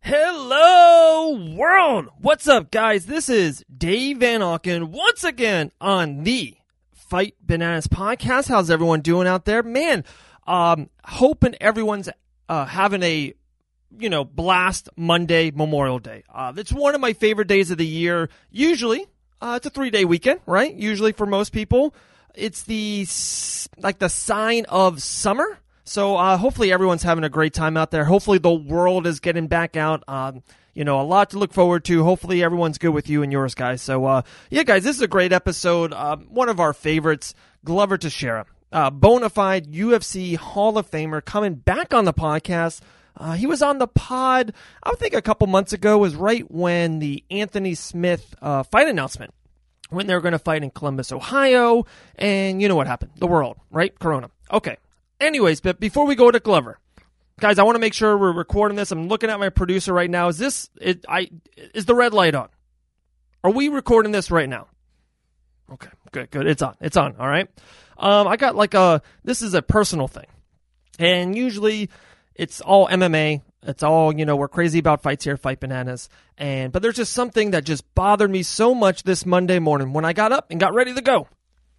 Hello, world! What's up, guys? This is Dave Van Auken once again on the Fight Bananas podcast. How's everyone doing out there? Man, hoping everyone's having a, blast Monday, Memorial Day. It's one of my favorite days of the year. Usually, it's a 3-day weekend, right? Usually for most people, it's the sign of summer. So hopefully everyone's having a great time out there. Hopefully the world is getting back out. A lot to look forward to. Hopefully everyone's good with you and yours, guys. So, guys, this is a great episode. One of our favorites, Glover Teixeira, bona fide UFC Hall of Famer, coming back on the podcast. He was on the pod, I think a couple months ago, was right when the Anthony Smith fight announcement, when they were going to fight in Columbus, Ohio, and you know what happened. The world, right? Corona. Okay. Anyways, but before we go to Glover, guys, I want to make sure we're recording this. I'm looking at my producer right now. Is the red light on? Are we recording this right now? Okay, good. It's on. All right. I got this is a personal thing, and usually it's all MMA. It's all, we're crazy about fights here, Fight Bananas, but there's just something that just bothered me so much this Monday morning when I got up and got ready to go.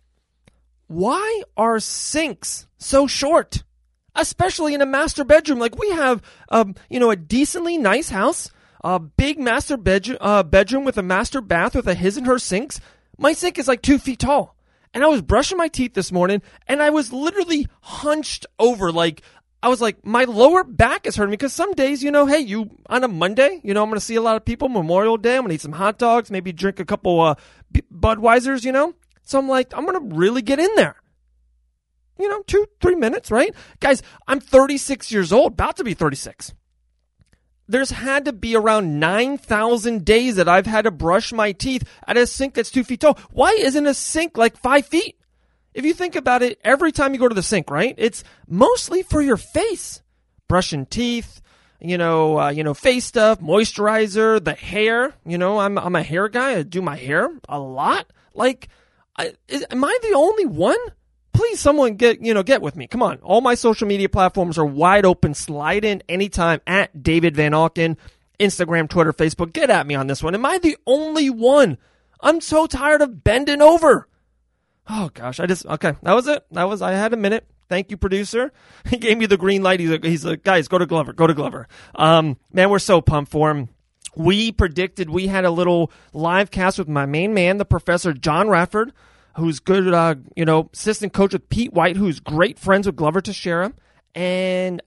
Why are sinks so short? Especially in a master bedroom. Like, we have, a decently nice house, a big master bedroom with a master bath with a his and her sinks. My sink is like 2 feet tall. And I was brushing my teeth this morning, and I was literally hunched over. I was like, my lower back is hurting me, because some days, on a Monday, I'm going to see a lot of people, Memorial Day, I'm going to eat some hot dogs, maybe drink a couple Budweisers, So I'm like, I'm going to really get in there. 2-3 minutes, right? Guys, I'm 36 years old, about to be 36. There's had to be around 9,000 days that I've had to brush my teeth at a sink that's 2 feet tall. Why isn't a sink like 5 feet? If you think about it, every time you go to the sink, right? It's mostly for your face. Brushing teeth, face stuff, moisturizer, the hair. I'm a hair guy. I do my hair a lot. Am I the only one? Please, someone get with me. Come on. All my social media platforms are wide open. Slide in anytime at David Van Auken, Instagram, Twitter, Facebook. Get at me on this one. Am I the only one? I'm so tired of bending over. Oh gosh, okay. That was it. I had a minute. Thank you, producer. He gave me the green light. He's like, guys, go to Glover. Man, we're so pumped for him. We predicted, we had a little live cast with my main man, the professor, John Radford, who's good, assistant coach with Pete White, who's great friends with Glover Teixeira. And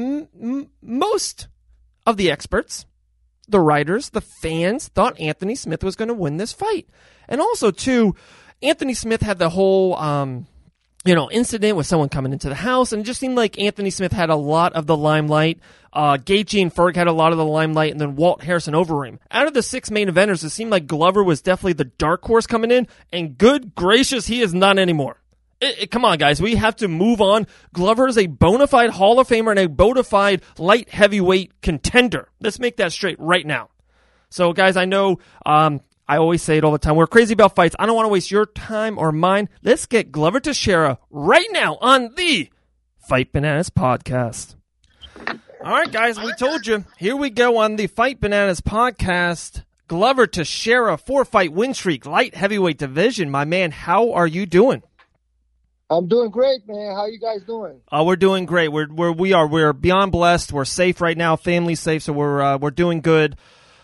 most of the experts, the writers, the fans, thought Anthony Smith was going to win this fight. And also, too, Anthony Smith had the whole, incident with someone coming into the house, and it just seemed like Anthony Smith had a lot of the limelight. Gaethje and Ferg had a lot of the limelight, and then Walt Harrison over him. Out of the 6 main eventers, it seemed like Glover was definitely the dark horse coming in, and good gracious, he is not anymore. Come on, guys, we have to move on. Glover is a bona fide Hall of Famer and a bona fide light heavyweight contender. Let's make that straight right now. So, guys, I know, I always say it all the time. We're crazy about fights. I don't want to waste your time or mine. Let's get Glover Teixeira right now on the Fight Bananas podcast. All right, guys, we told you. Here we go on the Fight Bananas podcast. Glover Teixeira, 4-fight win streak, light heavyweight division. My man, how are you doing? I'm doing great, man. How you guys doing? We're doing great. We're beyond blessed. We're safe right now. Family's safe, so we're doing good.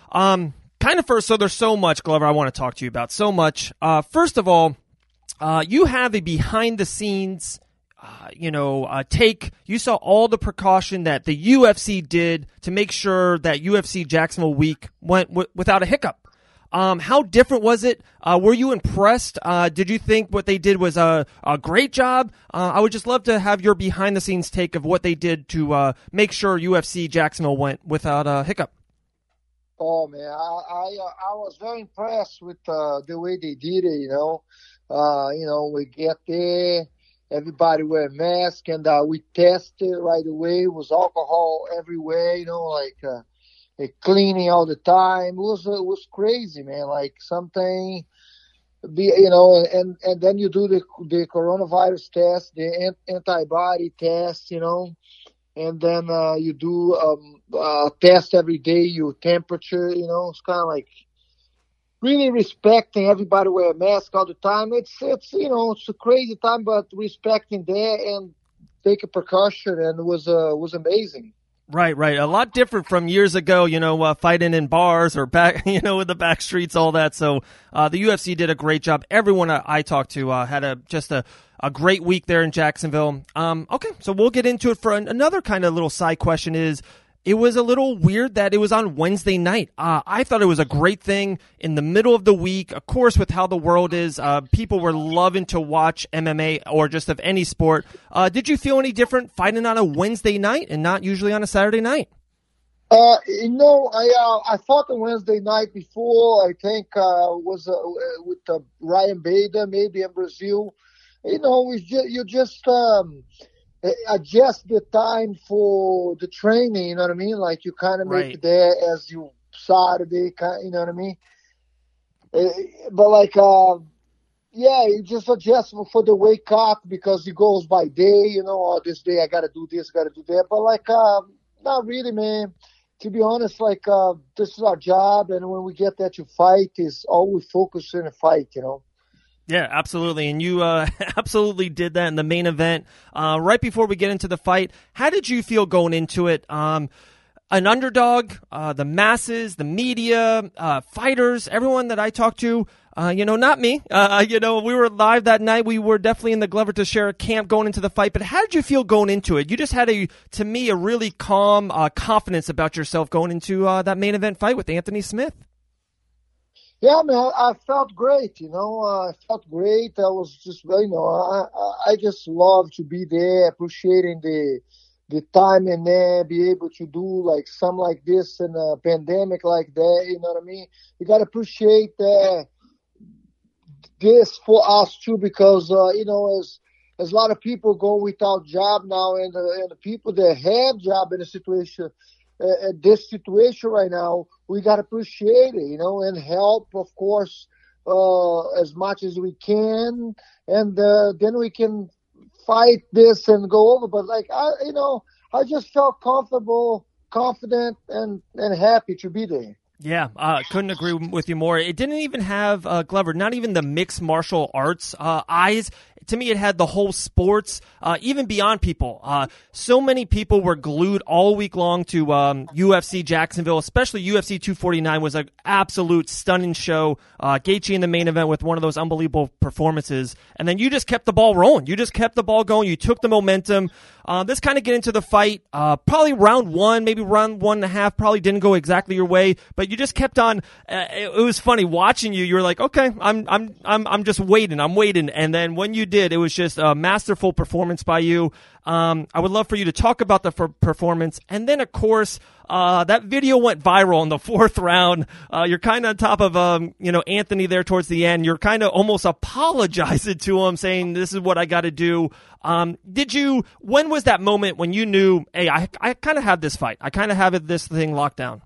So there's so much, Glover, I want to talk to you about. So much. First of all, you have a behind-the-scenes, take. You saw all the precaution that the UFC did to make sure that UFC Jacksonville week went without a hiccup. How different was it? Were you impressed? Did you think what they did was a great job? I would just love to have your behind-the-scenes take of what they did to make sure UFC Jacksonville went without a hiccup. Oh man, I was very impressed with the way they did it. We get there, everybody wear masks, and we tested right away. It was alcohol everywhere. Cleaning all the time. It was crazy, man. Like something, and then you do the coronavirus test, the antibody test, and then you do a test every day, your temperature. It's kind of like really respecting everybody wear a mask all the time. It's it's a crazy time, but respecting that and take a precaution, and it was amazing. Right. A lot different from years ago, fighting in bars or back, with the back streets, all that. So, the UFC did a great job. Everyone I talked to, had a great week there in Jacksonville. Okay. So we'll get into it. For another kind of little side question is, it was a little weird that it was on Wednesday night. I thought it was a great thing in the middle of the week. Of course, with how the world is, people were loving to watch MMA or just of any sport. Did you feel any different fighting on a Wednesday night and not usually on a Saturday night? I fought the Wednesday night before. I think was with Ryan Bader, maybe in Brazil. You just adjust the time for the training, you know what I mean? Like you kind of make it there as you Saturday, you know what I mean? But like, you just adjust for the wake up because it goes by day, this day I got to do this, got to do that. But like, not really, man. To be honest, like, this is our job. And when we get there to fight, is all we focus in a fight, Yeah, absolutely. And you absolutely did that in the main event. Right before we get into the fight, how did you feel going into it? An underdog, the masses, the media, fighters, everyone that I talked to, not me. We were live that night. We were definitely in the Glover Teixeira camp going into the fight. But how did you feel going into it? You just had to me, a really calm confidence about yourself going into that main event fight with Anthony Smith. Yeah, man, I felt great, I felt great. I was just, I just love to be there, appreciating the time in there, be able to do like something like this in a pandemic like that, you know what I mean? You got to appreciate this for us too, because, as a lot of people go without job now, and the people that have job in a situation, this situation right now, we got to appreciate it, and help, of course, as much as we can. And then we can fight this and go over. But like, I just felt comfortable, confident, and happy to be there. Yeah, couldn't agree with you more. It didn't even have, Glover, not even the mixed martial arts eyes. To me, it had the whole sports, even beyond people. So many people were glued all week long to UFC Jacksonville, especially UFC 249 was an absolute stunning show. Gaethje in the main event with one of those unbelievable performances. And then you just kept the ball rolling. You just kept the ball going. You took the momentum. Let's kind of get into the fight. Probably round one, maybe round 1.5, probably didn't go exactly your way, but you just kept on. It was funny watching you. You were like, okay, I'm just waiting. I'm waiting. And then when you did, it was just a masterful performance by you. I would love for you to talk about the performance. And then, of course, that video went viral in the 4th round. You're kind of on top of, Anthony there towards the end. You're kind of almost apologizing to him, saying, this is what I got to do. When was that moment when you knew, hey, I kind of have this fight. I kind of have this thing locked down?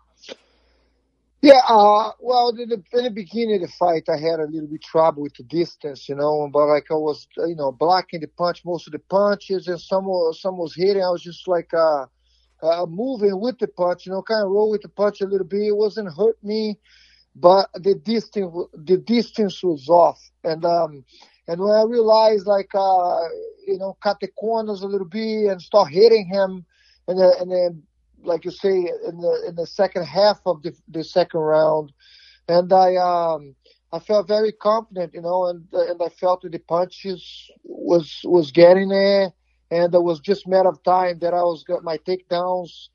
Yeah, well, in the beginning of the fight, I had a little bit trouble with the distance, but like I was, blocking the punch, most of the punches, and some was hitting. I was just like, moving with the punch, kind of roll with the punch a little bit. It wasn't hurt me, but the distance was off. And when I realized, like, cut the corners a little bit and start hitting him, and then, like you say, in the second half of the second round, and I felt very confident, and I felt that the punches was getting there, and it was just a matter of time that my takedowns,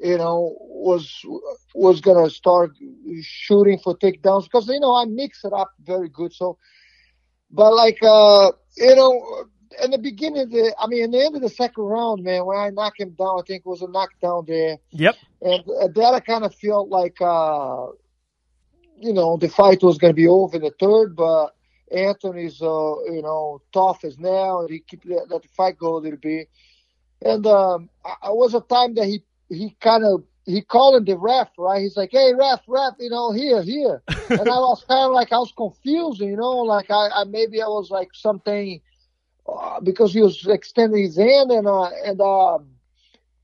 was gonna start shooting for takedowns, because I mix it up very good. So, but like in the beginning, in the end of the second round, man, when I knocked him down, I think it was a knockdown there. Yep. And that I kind of felt like, the fight was going to be over in the third, but Anthony's, tough as now, and he let the fight go a little bit. And I was a time that he called the ref, right? He's like, hey, ref, here. And I was kind of like, I was confused, like I was like something, because he was extending his hand, and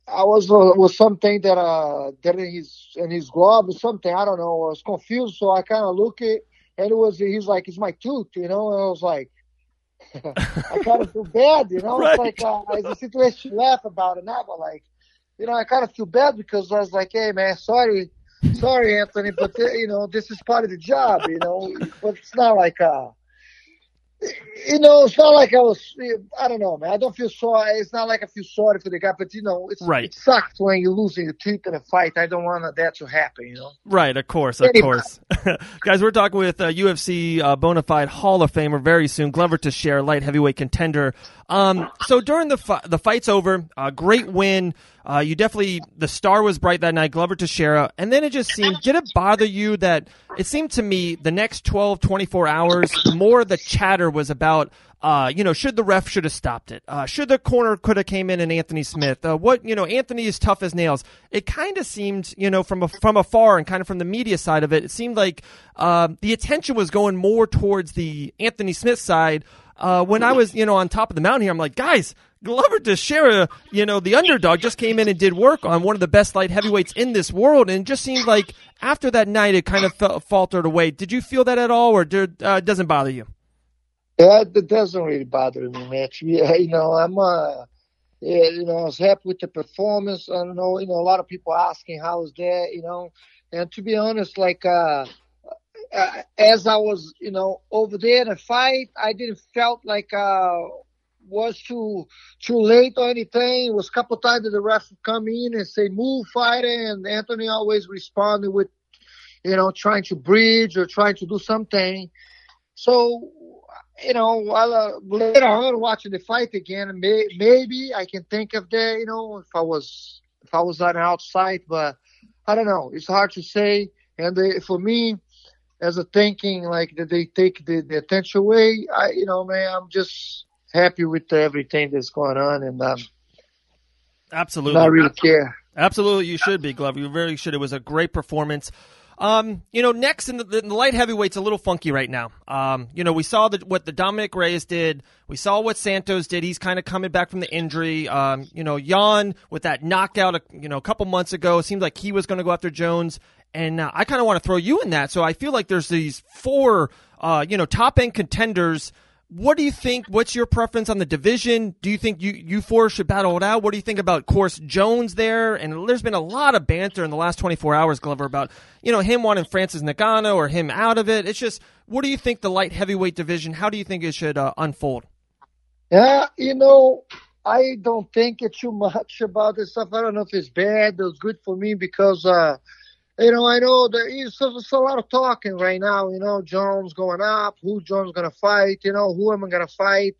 I was something that in his glove or something. I don't know. I was confused, so I kind of look it, and he's like, it's my tooth, And I was like, I kind of feel bad, Right. It's like it's a situation to laugh about it now, but like, I kind of feel bad because I was like, hey man, sorry, Anthony, but this is part of the job, But it's not like it's not like I don't know, man. I don't feel sorry. It's not like I feel sorry for the guy, but Right. it sucks when you're losing your teeth in a fight. I don't want that to happen, Right, of course. Guys, we're talking with UFC bona fide Hall of Famer very soon, Glover Teixeira, light heavyweight contender. So during the fight's over, great win. You definitely, the star was bright that night, Glover Teixeira, and then it just seemed, did it bother you that it seemed to me the next 12, 24 hours, more of the chatter was about, should the ref should have stopped it? Should the corner could have came in and Anthony Smith? Anthony is tough as nails. It kind of seemed, from afar and kind of from the media side of it, it seemed like the attention was going more towards the Anthony Smith side. When I was, on top of the mountain here, I'm like, guys, Glover Teixeira, the underdog, just came in and did work on one of the best light heavyweights in this world, and it just seemed like after that night it kind of faltered away. Did you feel that at all, or it doesn't bother you? Yeah, it doesn't really bother me, Mitch. Yeah, I'm I was happy with the performance. I don't know, a lot of people asking how was that, and to be honest, like as I was, over there in a fight, I didn't felt like was too late or anything. It was a couple times that the ref would come in and say, move, fighter, and Anthony always responded with, trying to bridge or trying to do something. So, later on watching the fight again, maybe I can think of that, if I was on the outside, but I don't know. It's hard to say. And for me, as a thinking, like, that they take the attention away, I'm just happy with everything that's going on, and absolutely, not really care. Absolutely, you should be, Glover. You really should. It was a great performance. Next in the light heavyweight's a little funky right now. We saw what the Dominic Reyes did. We saw what Santos did. He's kind of coming back from the injury. Jan with that knockout, a couple months ago, it seemed like he was going to go after Jones. And I kind of want to throw you in that. So I feel like there's these four, top-end contenders. What do you think? What's your preference on the division? Do you think you four should battle it out? What do you think about, of course, Jones there? And there's been a lot of banter in the last 24 hours, Glover, about, him wanting Francis Ngannou or him out of it. It's just, what do you think the light heavyweight division, how do you think it should unfold? Yeah, I don't think too much about this stuff. I don't know if it's bad. It was good for me because, I know there's a lot of talking right now, Jones going up, who Jones going to fight, who am I going to fight?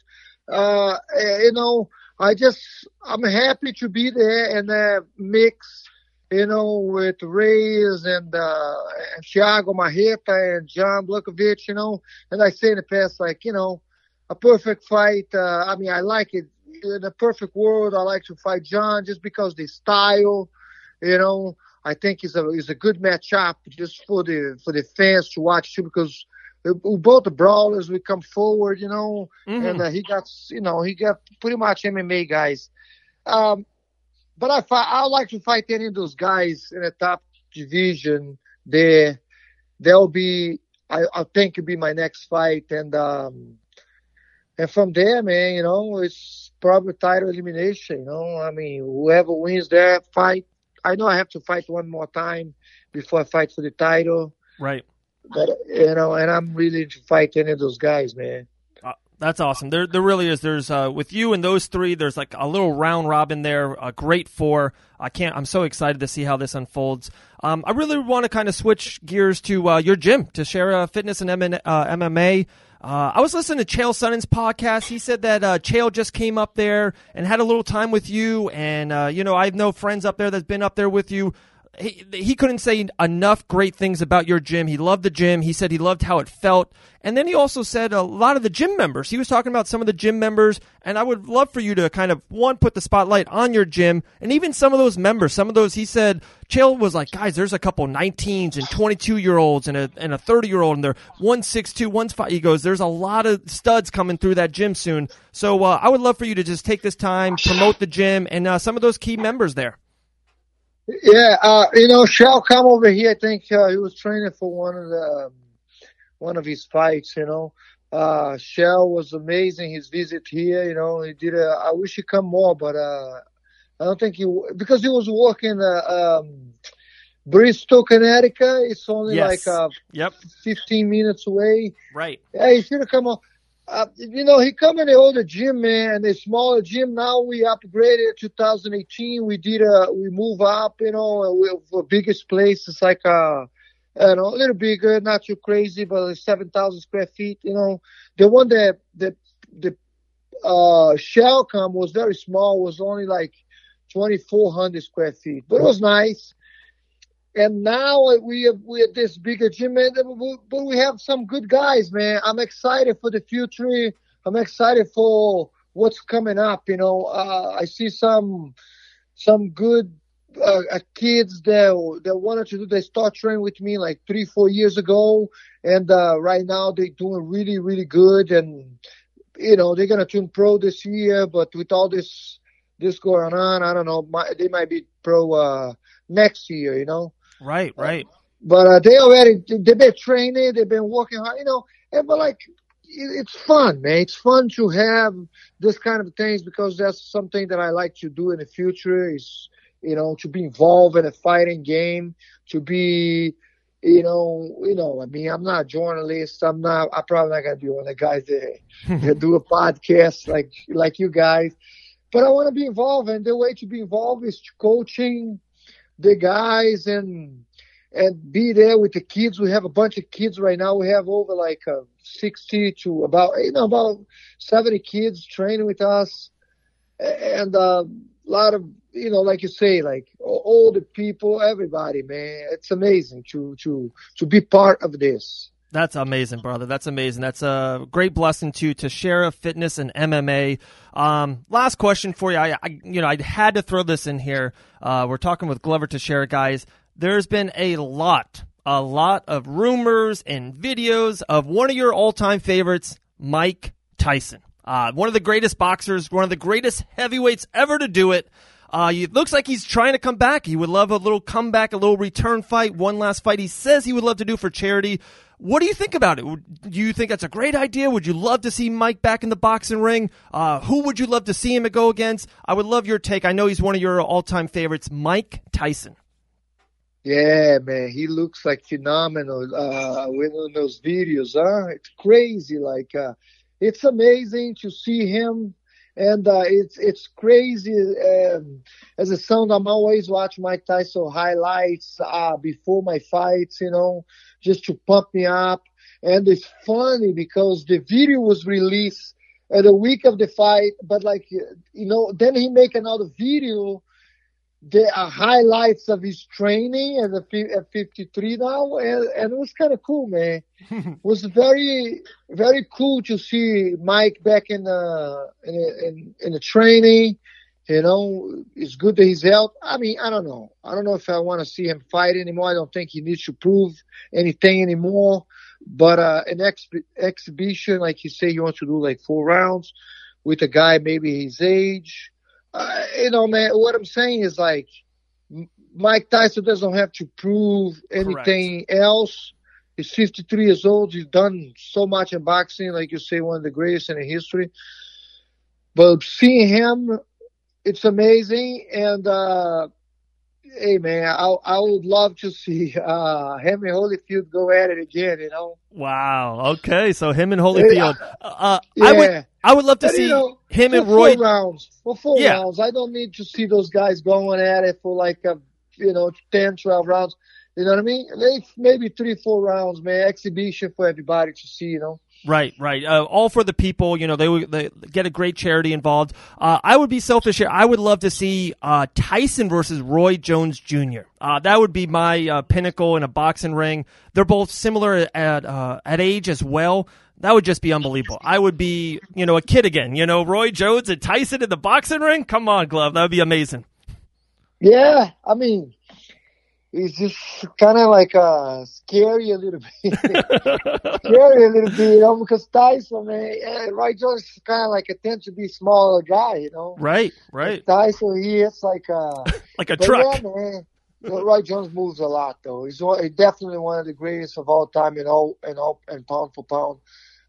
I'm happy to be there and mix, with Reyes and Thiago Marreta and John Blachowicz, and I say in the past, like, a perfect fight. I like it. In a perfect world, I like to fight John just because the style, I think is a good matchup just for the fans to watch too, because both the brawlers will come forward, Mm-hmm. and he got pretty much MMA guys. But I like to fight any of those guys in the top division. They'll be, I think, it'll be my next fight, and from there, man, it's probably title elimination. Whoever wins that fight. I know I have to fight one more time before I fight for the title. Right. But, and I'm really to fight any of those guys, man. That's awesome. There really is. There's, with you and those three, there's like a little round robin there, a great four. I'm so excited to see how this unfolds. I really want to kind of switch gears to, your gym, to Teixeira Fitness and MMA. I was listening to Chael Sonnen's podcast. He said that Chael just came up there and had a little time with you. And, I know friends up there that's been up there with you. he couldn't say enough great things about your gym. He loved the gym. He said he loved how it felt. And then he also said a lot of the gym members. He was talking about some of the gym members, and I would love for you to kind of, one, put the spotlight on your gym, and even some of those members. Some of those, he said, Chael was like, guys, there's a couple 19s and 22-year-olds and a 30-year-old, and they're 162, 165. He goes, there's a lot of studs coming through that gym soon. So I would love for you to just take this time, promote the gym, and some of those key members there. Yeah, Shell come over here. I think he was training for one of his fights. Shell was amazing. His visit here, he did. I wish he come more, but I don't think because he was working Bristol, Connecticut. It's only Yes. 15 minutes away. Right. Yeah, he should have come on. He come in the older gym, man, the smaller gym. Now we upgraded 2018. We move up, for biggest place. It's like, a little bigger, not too crazy, but it's 7,000 square feet. The one that Shell come was very small, was only like 2,400 square feet, but it was nice. And now we have this bigger gym, man, but we have some good guys, man. I'm excited for the future. I'm excited for what's coming up. I see some good kids that wanted to do. They start training with me like 3-4 years ago, and right now they're doing really, really good. And they're gonna turn pro this year, but with all this going on, I don't know. They might be pro next year. Right. But they've been training, they've been working hard, but it's fun, man. It's fun to have this kind of things because that's something that I like to do in the future is, to be involved in a fighting game, to be, I mean, I'm not a journalist. I'm probably not going to be one of the guys that do a podcast like you guys, but I want to be involved, and the way to be involved is coaching the guys and be there with the kids. We have a bunch of kids right now. We have over 60 to about 70 kids training with us, and a lot of like you say, older people, everybody, man. It's amazing to be part of this. That's amazing, brother. That's amazing. That's a great blessing to Shera Fitness and MMA. Last question for you. I had to throw this in here. We're talking with Glover Teixeira, guys. There's been a lot of rumors and videos of one of your all-time favorites, Mike Tyson. One of the greatest boxers, one of the greatest heavyweights ever to do it. It looks like he's trying to come back. He would love a little comeback, a little return fight, one last fight he says he would love to do for charity. What do you think about it? Do you think that's a great idea? Would you love to see Mike back in the boxing ring? Who would you love to see him go against? I would love your take. I know he's one of your all-time favorites, Mike Tyson. Yeah, man, he looks like phenomenal in those videos. It's crazy. It's amazing to see him. And it's crazy. As a son, I'm always watching Mike Tyson highlights before my fights, just to pump me up. And it's funny because the video was released the week of the fight, but then he make another video. There are highlights of his training at 53 now, and it was kind of cool, man. It was very, very cool to see Mike back in the training. It's good that he's out. I mean, I don't know. I don't know if I want to see him fight anymore. I don't think he needs to prove anything anymore. But an exhibition, like you say, you want to do 4 rounds with a guy maybe his age. Man, what I'm saying is Mike Tyson doesn't have to prove anything else. He's 53 years old. He's done so much in boxing, like you say, one of the greatest in history. But seeing him, it's amazing. And, hey, man, I would love to see him and Holyfield go at it again, Wow. Okay. So him and Holyfield. Yeah. I would love to see him and Roy. 4 rounds. For 4 rounds. I don't need to see those guys going at it for 10, 12 rounds. You know what I mean? Maybe 3-4 rounds, man. Exhibition for everybody to see, Right. All for the people. They get a great charity involved. I would be selfish here. I would love to see Tyson versus Roy Jones Jr. That would be my pinnacle in a boxing ring. They're both similar at age as well. That would just be unbelievable. I would be, a kid again. Roy Jones and Tyson in the boxing ring. Come on, Glove. That would be amazing. Yeah, I mean, it's just kind of like scary a little bit. Because Tyson, man, Roy Jones is kind of like a tend to be smaller guy, Right. Like Tyson, he is like a truck. Yeah, man. Roy Jones moves a lot, though. He's definitely one of the greatest of all time in pound for pound.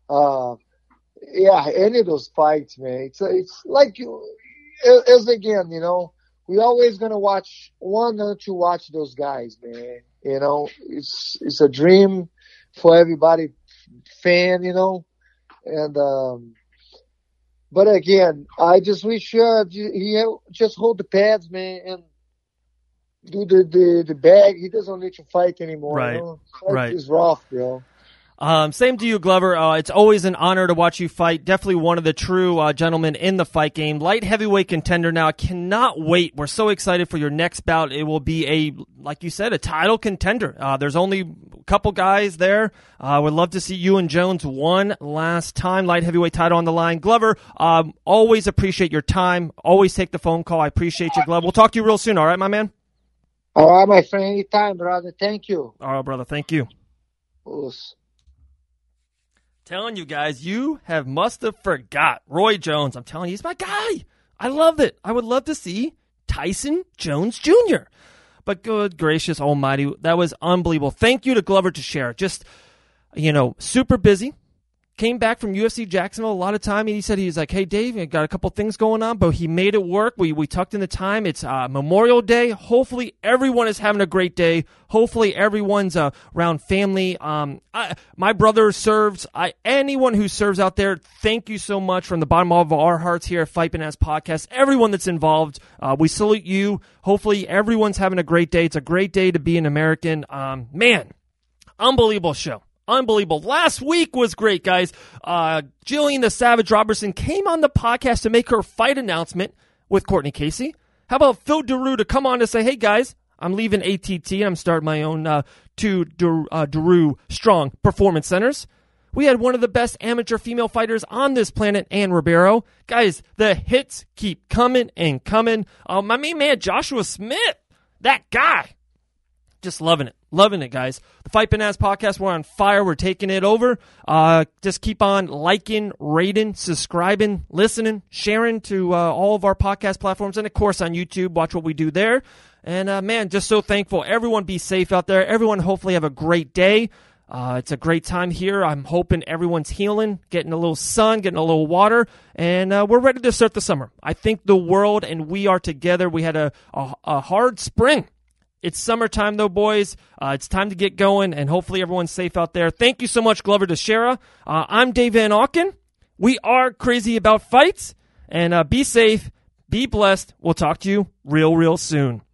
Any of those fights, man. It's like it's again, we always gonna want to watch those guys, man. It's a dream for everybody fan, and but again, I just wish he just hold the pads, man, and do the bag. He doesn't need to fight anymore. Right. Fight is rough, bro. Same to you, Glover. It's always an honor to watch you fight. Definitely one of the true gentlemen in the fight game. Light heavyweight contender now. I cannot wait. We're so excited for your next bout. It will be like you said, a title contender. There's only a couple guys there. Would love to see you and Jones one last time. Light heavyweight title on the line. Glover, always appreciate your time. Always take the phone call. I appreciate you, Glover. We'll talk to you real soon. All right, my man? All right, my friend. Anytime, brother. Thank you. All right, brother. Thank you. Oops. Telling you guys, must have forgot Roy Jones. I'm telling you, he's my guy. I love it. I would love to see Tyson Jones Jr. But good gracious almighty, that was unbelievable. Thank you to Glover Teixeira. Just, super busy. Came back from UFC Jacksonville a lot of time, and he said he's like, hey, Dave, I got a couple things going on, but he made it work. We tucked in the time. It's Memorial Day. Hopefully everyone is having a great day. Hopefully everyone's around family. My brother serves. Anyone who serves out there, thank you so much from the bottom of our hearts here at Fight Bananas Podcast. Everyone that's involved, we salute you. Hopefully everyone's having a great day. It's a great day to be an American. Man, unbelievable show. Unbelievable. Last week was great, guys. Jillian the Savage Robertson came on the podcast to make her fight announcement with Courtney Casey. How about Phil Daru to come on to say, hey, guys, I'm leaving ATT and I'm starting my own two Daru Strong Performance Centers. We had one of the best amateur female fighters on this planet, Ann Ribeiro. Guys, the hits keep coming and coming. My main man, Joshua Smith, that guy. Just loving it. Loving it, guys. The Fight Bananas Podcast, we're on fire. We're taking it over. Just keep on liking, rating, subscribing, listening, sharing to all of our podcast platforms, and, of course, on YouTube. Watch what we do there. And, man, just so thankful. Everyone be safe out there. Everyone hopefully have a great day. It's a great time here. I'm hoping everyone's healing, getting a little sun, getting a little water, and we're ready to start the summer. I think the world and we are together. We had a hard spring. It's summertime, though, boys. It's time to get going, and hopefully everyone's safe out there. Thank you so much, Glover Teixeira. I'm Dave Van Auken. We are crazy about fights, and be safe, be blessed. We'll talk to you real soon.